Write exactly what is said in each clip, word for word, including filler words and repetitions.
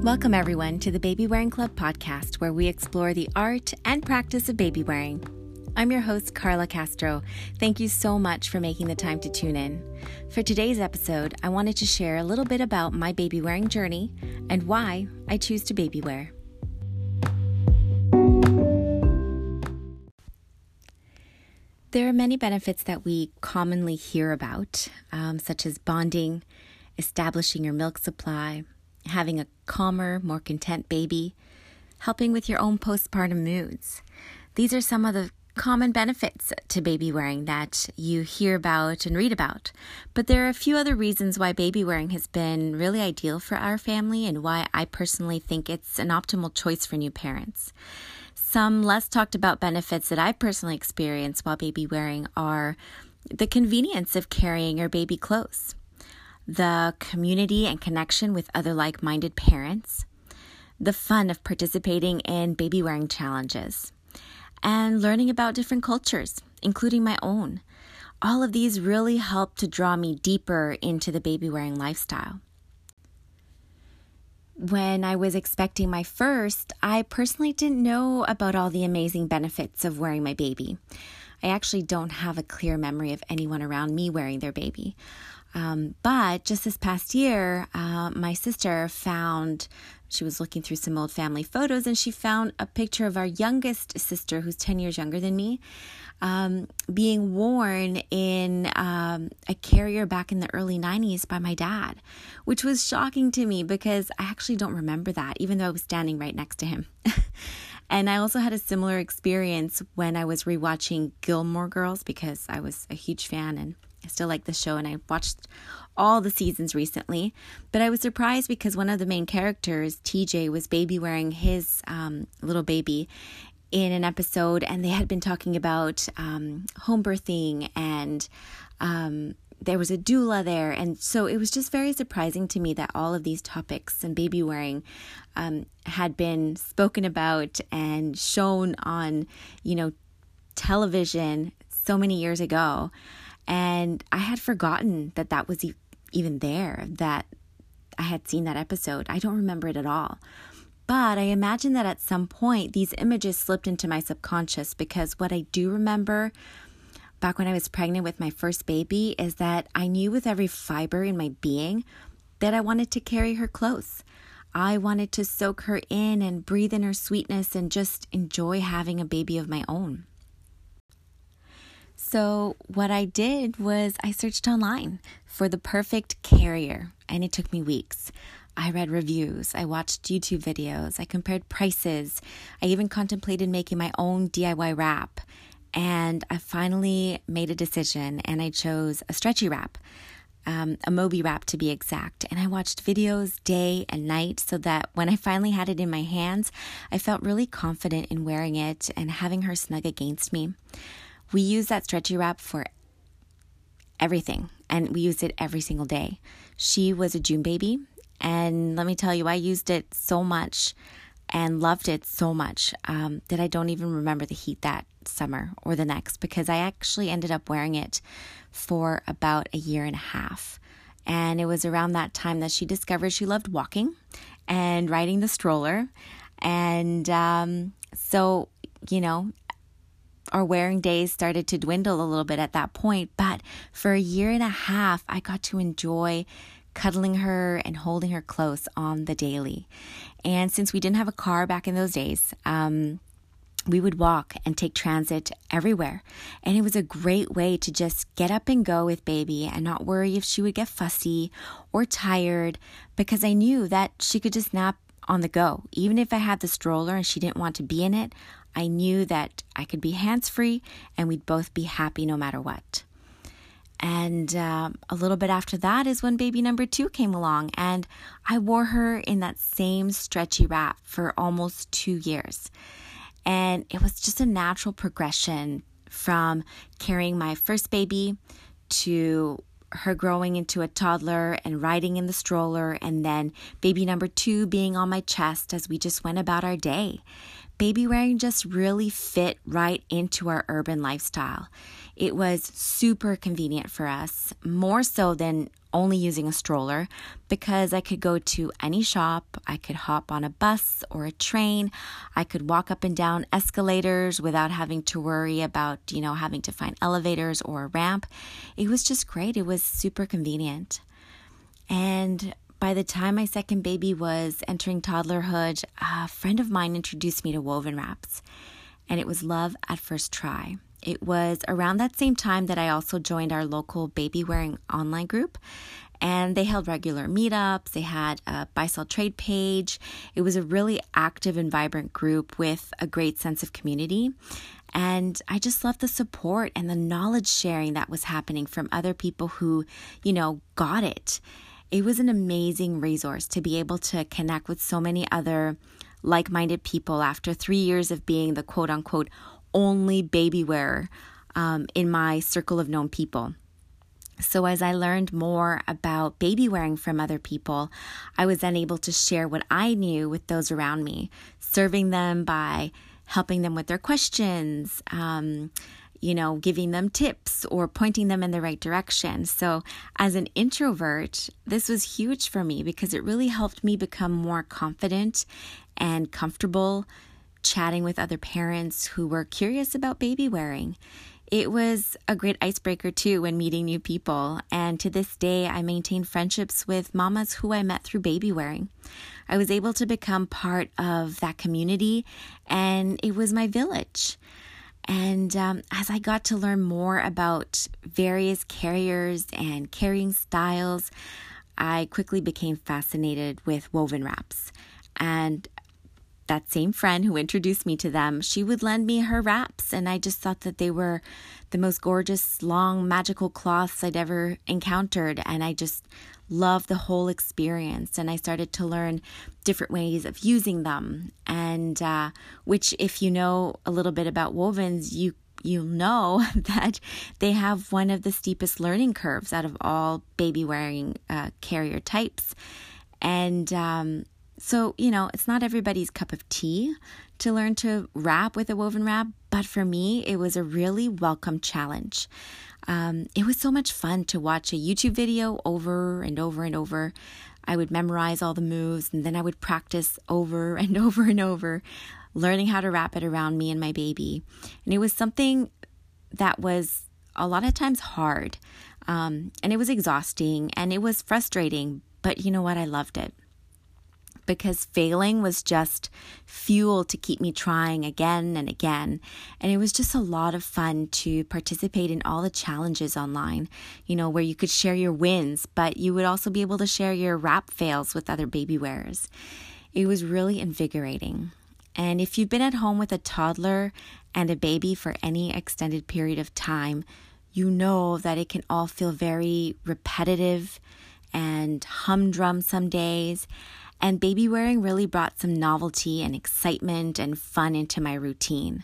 Welcome everyone to the Baby Wearing Club podcast, where we explore the art and practice of baby wearing. I'm your host, Carla Castro. Thank you so much for making the time to tune in. For today's episode, I wanted to share a little bit about my baby wearing journey and why I choose to baby wear. There are many benefits that we commonly hear about, um, such as bonding, establishing your milk supply, having a calmer, more content baby, helping with your own postpartum moods. These are some of the common benefits to baby wearing that you hear about and read about. But there are a few other reasons why baby wearing has been really ideal for our family and why I personally think it's an optimal choice for new parents. Some less talked about benefits that I personally experienced while baby wearing are the convenience of carrying your baby close, the community and connection with other like-minded parents, the fun of participating in baby wearing challenges, and learning about different cultures, including my own. All of these really help to draw me deeper into the baby wearing lifestyle. When I was expecting my first, I personally didn't know about all the amazing benefits of wearing my baby. I actually don't have a clear memory of anyone around me wearing their baby. Um, but just this past year, uh, my sister found, she was looking through some old family photos, and she found a picture of our youngest sister, who's ten years younger than me, um, being worn in um, a carrier back in the early nineties by my dad, which was shocking to me because I actually don't remember that, even though I was standing right next to him. And I also had a similar experience when I was rewatching Gilmore Girls because I was a huge fan and I still like the show, and I watched all the seasons recently. But I was surprised because one of the main characters, T J, was baby wearing his um, little baby in an episode, and they had been talking about um, home birthing, and um, there was a doula there. And so it was just very surprising to me that all of these topics and baby wearing um, had been spoken about and shown on, you know, television so many years ago. And I had forgotten that that was e- even there, that I had seen that episode. I don't remember it at all. But I imagine that at some point, these images slipped into my subconscious, because what I do remember back when I was pregnant with my first baby is that I knew with every fiber in my being that I wanted to carry her close. I wanted to soak her in and breathe in her sweetness and just enjoy having a baby of my own. So what I did was I searched online for the perfect carrier, and it took me weeks. I read reviews, I watched YouTube videos, I compared prices, I even contemplated making my own D I Y wrap, and I finally made a decision, and I chose a stretchy wrap, um, a Moby wrap to be exact, and I watched videos day and night so that when I finally had it in my hands, I felt really confident in wearing it and having her snug against me. We use that stretchy wrap for everything, and we use it every single day. She was a June baby, and let me tell you, I used it so much and loved it so much um, that I don't even remember the heat that summer or the next, because I actually ended up wearing it for about a year and a half. And it was around that time that she discovered she loved walking and riding the stroller. And um, so, you know, our wearing days started to dwindle a little bit at that point, but for a year and a half, I got to enjoy cuddling her and holding her close on the daily. And since we didn't have a car back in those days, um, we would walk and take transit everywhere. And it was a great way to just get up and go with baby and not worry if she would get fussy or tired, because I knew that she could just nap on the go. Even if I had the stroller and she didn't want to be in it, I knew that I could be hands-free and we'd both be happy no matter what. And uh, a little bit after that is when baby number two came along, and I wore her in that same stretchy wrap for almost two years. And it was just a natural progression from carrying my first baby to her growing into a toddler and riding in the stroller, and then baby number two being on my chest as we just went about our day. Baby wearing just really fit right into our urban lifestyle. It was super convenient for us, more so than only using a stroller because I could go to any shop, I could hop on a bus or a train, I could walk up and down escalators without having to worry about, you know, having to find elevators or a ramp. It was just great. It was super convenient. And by the time my second baby was entering toddlerhood, a friend of mine introduced me to woven wraps, and it was love at first try. It was around that same time that I also joined our local baby wearing online group, and they held regular meetups. They had a buy sell trade page. It was a really active and vibrant group with a great sense of community. And I just loved the support and the knowledge sharing that was happening from other people who, you know, got it. It was an amazing resource to be able to connect with so many other like-minded people after three years of being the quote-unquote only baby wearer um, in my circle of known people. So as I learned more about baby wearing from other people, I was then able to share what I knew with those around me, serving them by helping them with their questions, um, you know, giving them tips or pointing them in the right direction. So as an introvert, this was huge for me because it really helped me become more confident and comfortable chatting with other parents who were curious about baby wearing. It was a great icebreaker too when meeting new people, and to this day I maintain friendships with mamas who I met through baby wearing. I was able to become part of that community, and it was my village. And um, as I got to learn more about various carriers and carrying styles, I quickly became fascinated with woven wraps. And that same friend who introduced me to them, she would lend me her wraps, and I just thought that they were the most gorgeous, long, magical cloths I'd ever encountered, and I just loved the whole experience, and I started to learn different ways of using them, and uh, which, if you know a little bit about wovens, you you'll know that they have one of the steepest learning curves out of all baby wearing uh, carrier types, and um So, you know, it's not everybody's cup of tea to learn to wrap with a woven wrap, but for me, it was a really welcome challenge. Um, it was so much fun to watch a YouTube video over and over and over. I would memorize all the moves, and then I would practice over and over and over, learning how to wrap it around me and my baby. And it was something that was a lot of times hard, um, and it was exhausting, and it was frustrating, but you know what? I loved it. Because failing was just fuel to keep me trying again and again. And it was just a lot of fun to participate in all the challenges online, you know, where you could share your wins, but you would also be able to share your wrap fails with other baby wearers. It was really invigorating. And if you've been at home with a toddler and a baby for any extended period of time, you know that it can all feel very repetitive and humdrum some days. And baby wearing really brought some novelty and excitement and fun into my routine.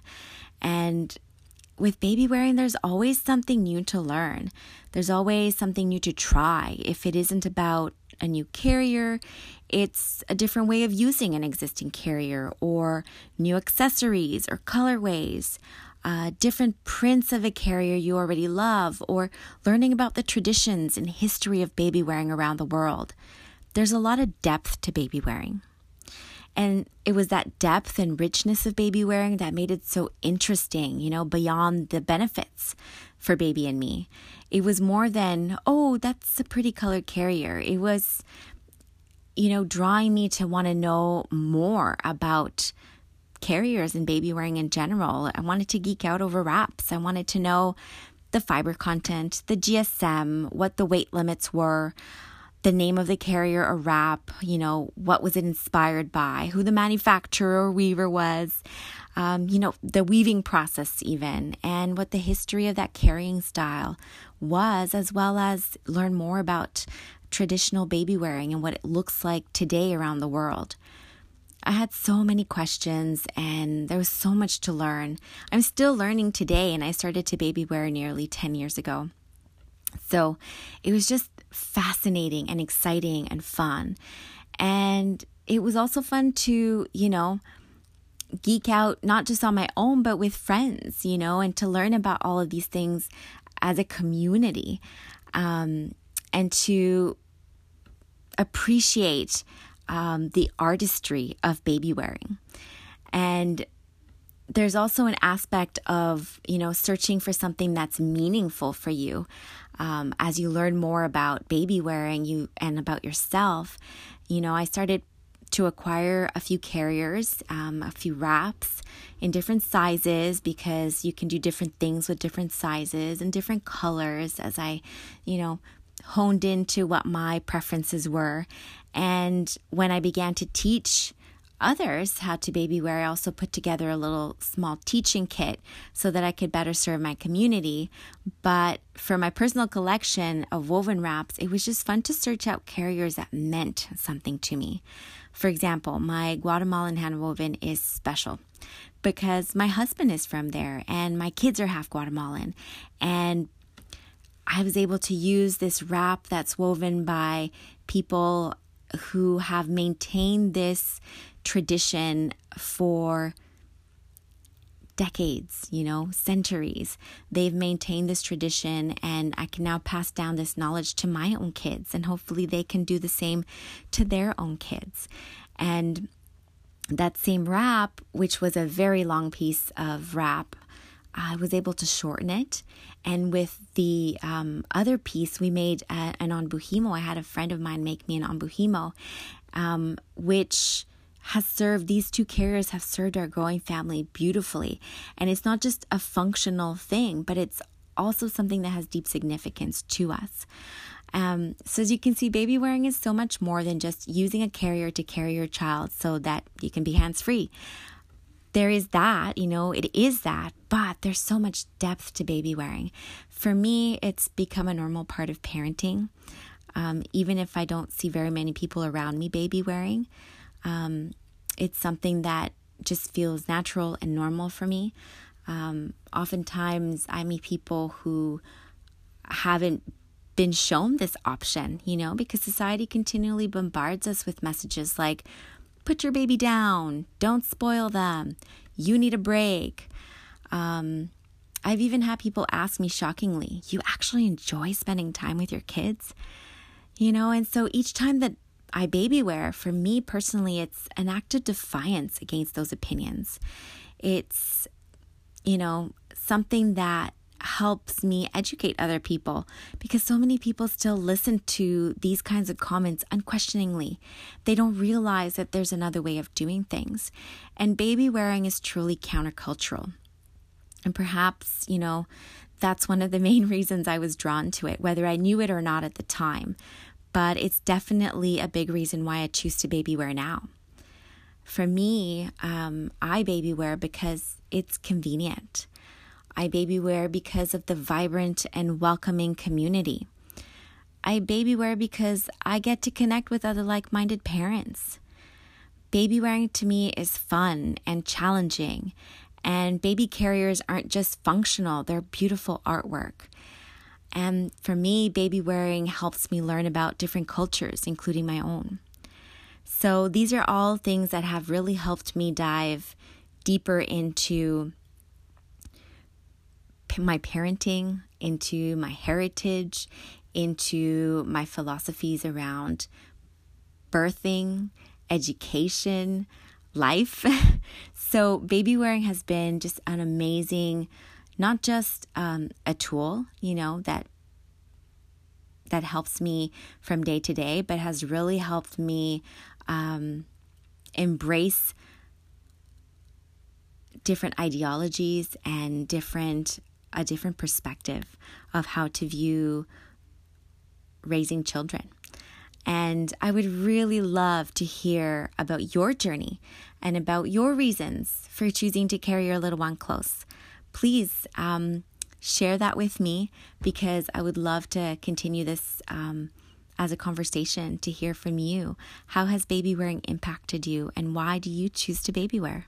And with baby wearing, there's always something new to learn. There's always something new to try. If it isn't about a new carrier, it's a different way of using an existing carrier, or new accessories or colorways, uh, different prints of a carrier you already love, or learning about the traditions and history of baby wearing around the world. There's a lot of depth to baby wearing. And it was that depth and richness of baby wearing that made it so interesting, you know, beyond the benefits for baby and me. It was more than, oh, that's a pretty colored carrier. It was, you know, drawing me to want to know more about carriers and baby wearing in general. I wanted to geek out over wraps. I wanted to know the fiber content, the G S M, what the weight limits were, the name of the carrier or wrap, you know, what was it inspired by, who the manufacturer or weaver was, um, you know, the weaving process even, and what the history of that carrying style was, as well as learn more about traditional baby wearing and what it looks like today around the world. I had so many questions, and there was so much to learn. I'm still learning today, and I started to baby wear nearly ten years ago. So it was just fascinating and exciting and fun. And it was also fun to, you know, geek out, not just on my own, but with friends, you know, and to learn about all of these things as a community. Um, and to appreciate um, the artistry of baby wearing. And there's also an aspect of, you know, searching for something that's meaningful for you. Um, as you learn more about baby wearing you and about yourself, you know, I started to acquire a few carriers, um, a few wraps in different sizes, because you can do different things with different sizes and different colors as I, you know, honed into what my preferences were. And when I began to teach others how to baby wear, I also put together a little small teaching kit so that I could better serve my community. But for my personal collection of woven wraps, it was just fun to search out carriers that meant something to me. For example, my Guatemalan handwoven is special because my husband is from there and my kids are half Guatemalan. And I was able to use this wrap that's woven by people who have maintained this tradition for decades, you know, centuries. They've maintained this tradition, and I can now pass down this knowledge to my own kids, and hopefully they can do the same to their own kids. And that same wrap, which was a very long piece of wrap, I was able to shorten it. And with the um, other piece, we made a, an ombuhimo. I had a friend of mine make me an ombuhimo, um, which has served, these two carriers have served our growing family beautifully. And it's not just a functional thing, but it's also something that has deep significance to us. Um, so as you can see, baby wearing is so much more than just using a carrier to carry your child so that you can be hands-free. There is that, you know, it is that, but there's so much depth to baby wearing. For me, it's become a normal part of parenting. Um, even if I don't see very many people around me baby wearing, um, it's something that just feels natural and normal for me. Um, oftentimes I meet people who haven't been shown this option, you know, because society continually bombards us with messages like, put your baby down, don't spoil them, you need a break. Um, I've even had people ask me shockingly, you actually enjoy spending time with your kids? You know, and so each time that I baby wear, for me personally, it's an act of defiance against those opinions. It's, you know, something that helps me educate other people, because so many people still listen to these kinds of comments unquestioningly. They don't realize that there's another way of doing things. And baby wearing is truly countercultural. And perhaps, you know, that's one of the main reasons I was drawn to it, whether I knew it or not at the time. But it's definitely a big reason why I choose to baby wear now. For me, um, I baby wear because it's convenient. I baby wear because of the vibrant and welcoming community. I baby wear because I get to connect with other like-minded parents. Baby wearing to me is fun and challenging, and baby carriers aren't just functional, they're beautiful artwork. And for me, baby wearing helps me learn about different cultures, including my own. So these are all things that have really helped me dive deeper into my parenting, into my heritage, into my philosophies around birthing, education, life. So baby wearing has been just an amazing, not just um, a tool, you know, that that helps me from day to day, but has really helped me um, embrace different ideologies and different a different perspective of how to view raising children. And I would really love to hear about your journey and about your reasons for choosing to carry your little one close. Please um, share that with me, because I would love to continue this um, as a conversation, to hear from you. How has baby wearing impacted you, and why do you choose to baby wear?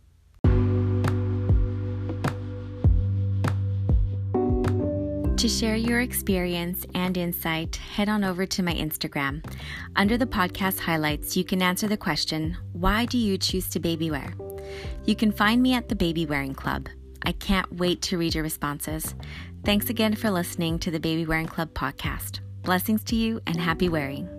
To share your experience and insight, head on over to my Instagram. Under the podcast highlights, you can answer the question, why do you choose to baby wear? You can find me at the Baby Wearing Club. I can't wait to read your responses. Thanks again for listening to the Baby Wearing Club podcast. Blessings to you and happy wearing.